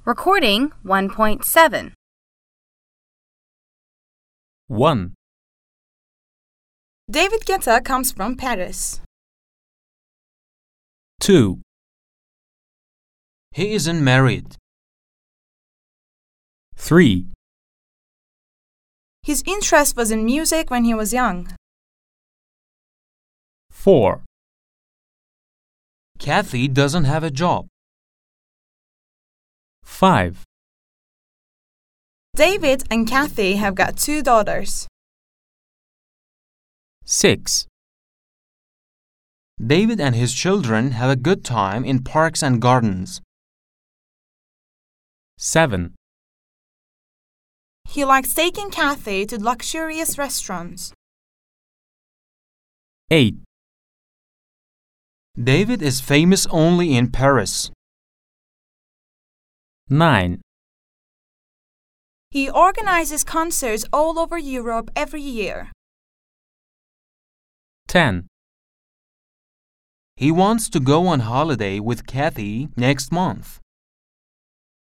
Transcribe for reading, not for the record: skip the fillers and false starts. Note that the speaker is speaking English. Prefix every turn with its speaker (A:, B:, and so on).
A: Recording 1.7.
B: 1.
C: David Guetta comes from Paris.
B: 2.
D: He isn't married.
B: 3.
C: His interest was in music when he was young.
B: 4.
D: Kathy doesn't have a job.
B: 5.
C: David and Kathy have got 2 daughters.
B: 6.
D: David and his children have a good time in parks and gardens.
B: 7.
C: He likes taking Kathy to luxurious restaurants.
B: 8.
D: David is famous only in Paris.
B: 9.
C: He organizes concerts all over Europe every year.
B: 10.
D: He wants to go on holiday with Kathy next month.